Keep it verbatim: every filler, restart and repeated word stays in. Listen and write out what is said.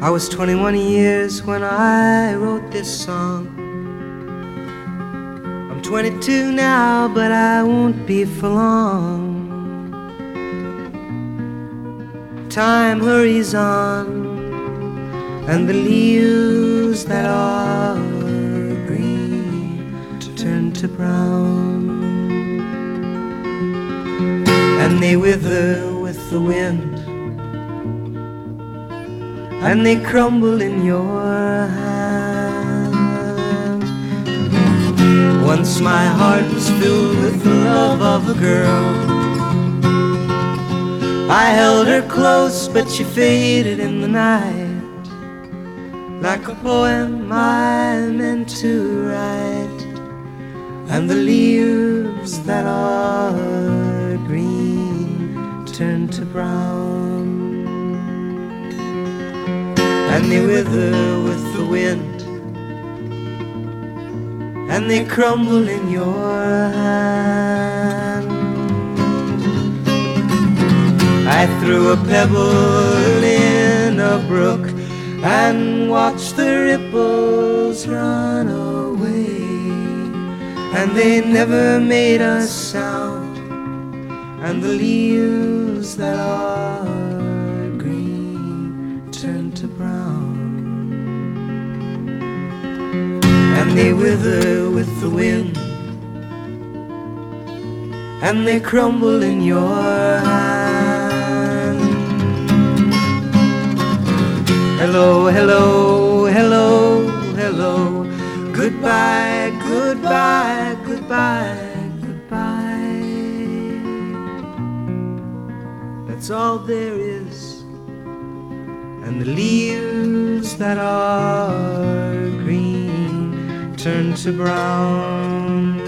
I was twenty-one years when I wrote this song. I'm twenty-two now, but I won't be for long. Time hurries on, and the leaves that are green turn to brown, and they wither with the wind, and they crumble in your hand. Once my heart was filled with the love of a girl. I held her close, but she faded in the night, like a poem I meant to write. And the leaves that are green turn to brown, and they wither with the wind, and they crumble in your hand. I threw a pebble in a brook and watched the ripples run away, and they never made a sound, and the leaves that are green turn to brown, and they wither with the wind, and they crumble in your hand. Hello, hello, hello, hello. Goodbye, goodbye, goodbye, goodbye. That's all there is. And the leaves that are green turn to brown.